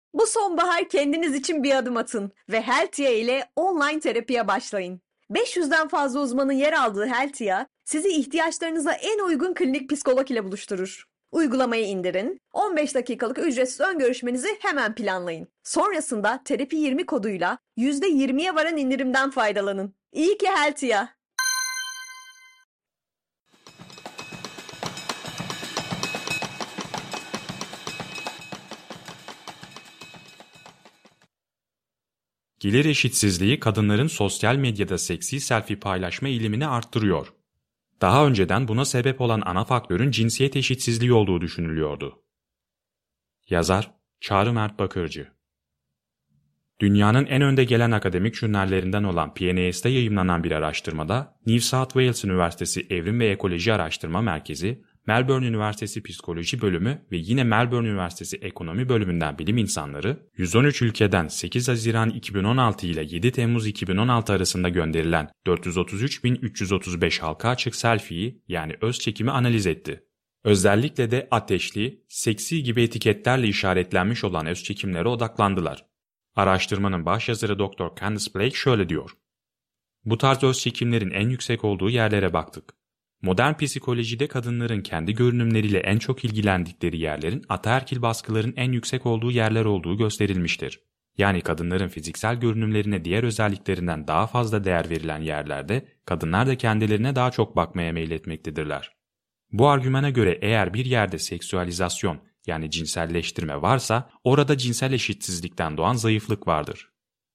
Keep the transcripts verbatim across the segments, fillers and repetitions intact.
Bu sonbahar kendiniz için bir adım atın ve Heltia ile online terapiye başlayın. beş yüzden fazla uzmanın yer aldığı Heltia, sizi ihtiyaçlarınıza en uygun klinik psikolog ile buluşturur. Uygulamayı indirin, on beş dakikalık ücretsiz ön görüşmenizi hemen planlayın. Sonrasında terapi yirmi koduyla yüzde yirmiye varan indirimden faydalanın. İyi ki Heltia. Gelir eşitsizliği kadınların sosyal medyada seksi selfie paylaşma eğilimini arttırıyor. Daha önceden buna sebep olan ana faktörün cinsiyet eşitsizliği olduğu düşünülüyordu. Yazar Çağrı Mert Bakırcı. Dünyanın en önde gelen akademik jurnallerinden olan P N A S'te yayımlanan bir araştırmada New South Wales Üniversitesi Evrim ve Ekoloji Araştırma Merkezi, Melbourne Üniversitesi Psikoloji Bölümü ve yine Melbourne Üniversitesi Ekonomi Bölümünden bilim insanları, yüz on üç ülkeden sekiz Haziran iki bin on altı ile yedi Temmuz iki bin on altı arasında gönderilen dört yüz otuz üç bin üç yüz otuz beş halka açık selfie'yi yani öz çekimi analiz etti. Özellikle de ateşli, seksi gibi etiketlerle işaretlenmiş olan öz çekimlere odaklandılar. Araştırmanın başyazarı doktor Candice Blake şöyle diyor. Bu tarz öz çekimlerin en yüksek olduğu yerlere baktık. Modern psikolojide kadınların kendi görünümleriyle en çok ilgilendikleri yerlerin ataerkil baskıların en yüksek olduğu yerler olduğu gösterilmiştir. Yani kadınların fiziksel görünümlerine diğer özelliklerinden daha fazla değer verilen yerlerde kadınlar da kendilerine daha çok bakmaya meyletmektedirler. Bu argümana göre eğer bir yerde seksüalizasyon yani cinselleştirme varsa orada cinsel eşitsizlikten doğan zayıflık vardır.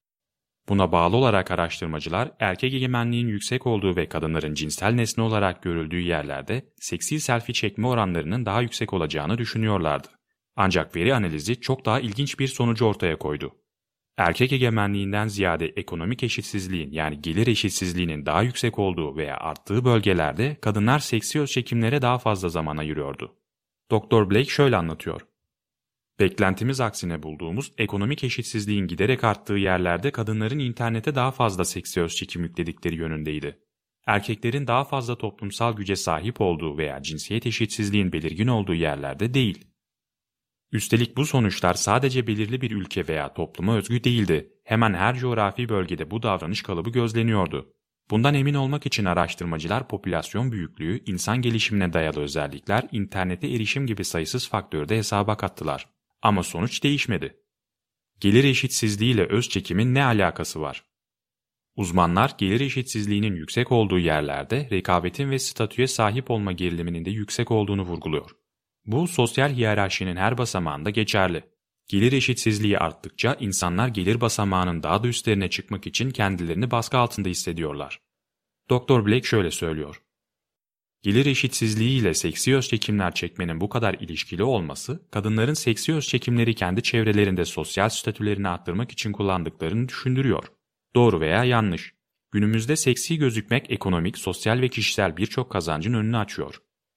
Buna bağlı olarak araştırmacılar erkek egemenliğin yüksek olduğu ve kadınların cinsel nesne olarak görüldüğü yerlerde seksi selfie çekme oranlarının daha yüksek olacağını düşünüyorlardı. Ancak veri analizi çok daha ilginç bir sonucu ortaya koydu. Erkek egemenliğinden ziyade ekonomik eşitsizliğin yani gelir eşitsizliğinin daha yüksek olduğu veya arttığı bölgelerde kadınlar seksi öz çekimlere daha fazla zaman ayırıyordu. doktor Blake şöyle anlatıyor. Beklentimiz aksine bulduğumuz ekonomik eşitsizliğin giderek arttığı yerlerde kadınların internete daha fazla seksi öz çekim yükledikleri yönündeydi. Erkeklerin daha fazla toplumsal güce sahip olduğu veya cinsiyet eşitsizliğin belirgin olduğu yerlerde değil. Üstelik bu sonuçlar sadece belirli bir ülke veya topluma özgü değildi. Hemen her coğrafi bölgede bu davranış kalıbı gözleniyordu. Bundan emin olmak için araştırmacılar popülasyon büyüklüğü, insan gelişimine dayalı özellikler, internete erişim gibi sayısız faktörü de hesaba kattılar. Ama sonuç değişmedi. Gelir eşitsizliği ile öz çekimin ne alakası var? Uzmanlar gelir eşitsizliğinin yüksek olduğu yerlerde rekabetin ve statüye sahip olma geriliminin de yüksek olduğunu vurguluyor. Bu sosyal hiyerarşinin her basamağında geçerli. Gelir eşitsizliği arttıkça insanlar gelir basamağının daha da üstlerine çıkmak için kendilerini baskı altında hissediyorlar. doktor Blake şöyle söylüyor. Gelir eşitsizliği ile seksi öz çekimler çekmenin bu kadar ilişkili olması, kadınların seksi öz çekimleri kendi çevrelerinde sosyal statülerini arttırmak için kullandıklarını düşündürüyor. Doğru veya yanlış. Günümüzde seksi gözükmek ekonomik, sosyal ve kişisel birçok kazancın önünü açıyor.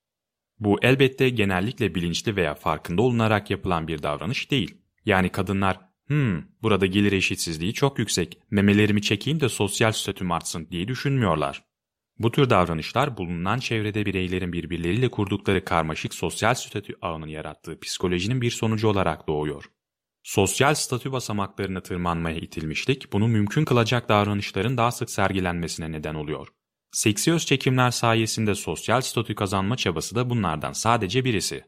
Bu elbette genellikle bilinçli veya farkında olunarak yapılan bir davranış değil. Yani kadınlar, hmm, burada gelir eşitsizliği çok yüksek, memelerimi çekeyim de sosyal statüm artsın diye düşünmüyorlar. Bu tür davranışlar bulunan çevrede bireylerin birbirleriyle kurdukları karmaşık sosyal statü ağının yarattığı psikolojinin bir sonucu olarak doğuyor. Sosyal statü basamaklarını tırmanmaya itilmişlik, bunu mümkün kılacak davranışların daha sık sergilenmesine neden oluyor. Seksi öz çekimler sayesinde sosyal statü kazanma çabası da bunlardan sadece birisi.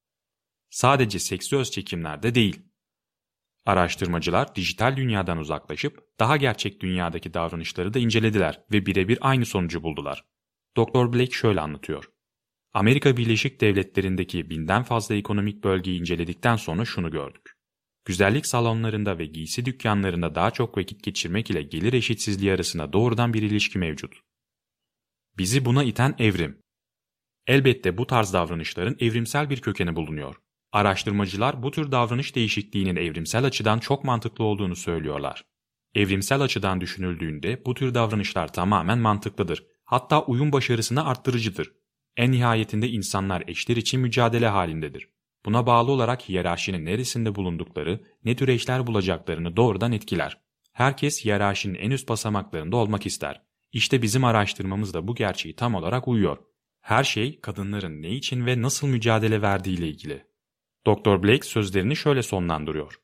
Sadece seksi öz çekimlerde değil. Araştırmacılar dijital dünyadan uzaklaşıp daha gerçek dünyadaki davranışları da incelediler ve birebir aynı sonucu buldular. doktor Blake şöyle anlatıyor. Amerika Birleşik Devletleri'ndeki binden fazla ekonomik bölgeyi inceledikten sonra şunu gördük. Güzellik salonlarında ve giysi dükkanlarında daha çok vakit geçirmek ile gelir eşitsizliği arasında doğrudan bir ilişki mevcut. Bizi buna iten evrim. Elbette bu tarz davranışların evrimsel bir kökeni bulunuyor. Araştırmacılar bu tür davranış değişikliğinin evrimsel açıdan çok mantıklı olduğunu söylüyorlar. Evrimsel açıdan düşünüldüğünde bu tür davranışlar tamamen mantıklıdır. Hatta uyum başarısını arttırıcıdır. En nihayetinde insanlar eşler için mücadele halindedir. Buna bağlı olarak hiyerarşinin neresinde bulundukları, ne tür eşler bulacaklarını doğrudan etkiler. Herkes hiyerarşinin en üst basamaklarında olmak ister. İşte bizim araştırmamız da bu gerçeği tam olarak uyuyor. Her şey kadınların ne için ve nasıl mücadele verdiğiyle ilgili. doktor Blake sözlerini şöyle sonlandırıyor.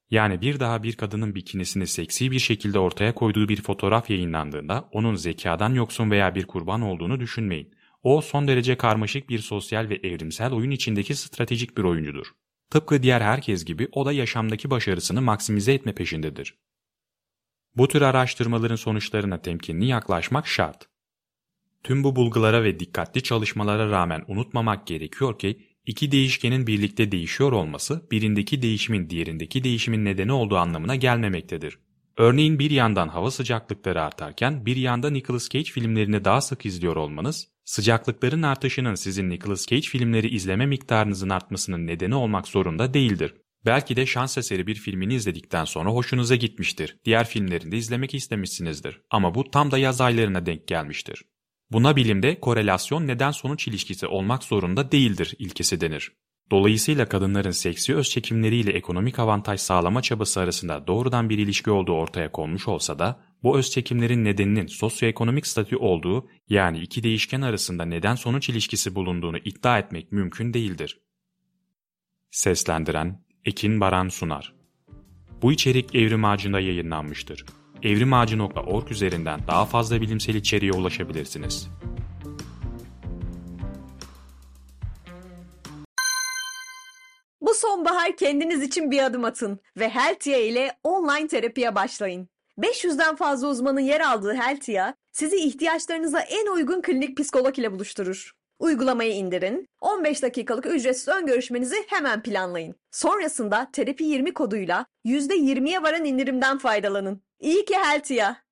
Yani bir daha bir kadının bikinisini seksi bir şekilde ortaya koyduğu bir fotoğraf yayınlandığında onun zekadan yoksun veya bir kurban olduğunu düşünmeyin. O son derece karmaşık bir sosyal ve evrimsel oyun içindeki stratejik bir oyuncudur. Tıpkı diğer herkes gibi o da yaşamdaki başarısını maksimize etme peşindedir. Bu tür araştırmaların sonuçlarına temkinli yaklaşmak şart. Tüm bu bulgulara ve dikkatli çalışmalara rağmen unutmamak gerekiyor ki iki değişkenin birlikte değişiyor olması birindeki değişimin diğerindeki değişimin nedeni olduğu anlamına gelmemektedir. Örneğin bir yandan hava sıcaklıkları artarken bir yanda Nicolas Cage filmlerini daha sık izliyor olmanız, sıcaklıkların artışının sizin Nicolas Cage filmleri izleme miktarınızın artmasının nedeni olmak zorunda değildir. Belki de şans eseri bir filmini izledikten sonra hoşunuza gitmiştir. Diğer filmlerini de izlemek istemişsinizdir. Ama bu tam da yaz aylarına denk gelmiştir. Buna bilimde korelasyon neden-sonuç ilişkisi olmak zorunda değildir ilkesi denir. Dolayısıyla kadınların seksi özçekimleriyle ekonomik avantaj sağlama çabası arasında doğrudan bir ilişki olduğu ortaya konmuş olsa da bu özçekimlerin nedeninin sosyoekonomik statü olduğu, yani iki değişken arasında neden-sonuç ilişkisi bulunduğunu iddia etmek mümkün değildir. Seslendiren Ekin Baran Sunar. Bu içerik Evrim Ağacı'nda yayınlanmıştır. evrimağacı nokta org üzerinden daha fazla bilimsel içeriğe ulaşabilirsiniz. Bu sonbahar kendiniz için bir adım atın ve Heltia ile online terapiye başlayın. beş yüzden fazla uzmanın yer aldığı Heltia, sizi ihtiyaçlarınıza en uygun klinik psikolog ile buluşturur. Uygulamayı indirin, on beş dakikalık ücretsiz ön görüşmenizi hemen planlayın. Sonrasında terapi yirmi koduyla yüzde yirmiye varan indirimden faydalanın. İyi ki Heltia.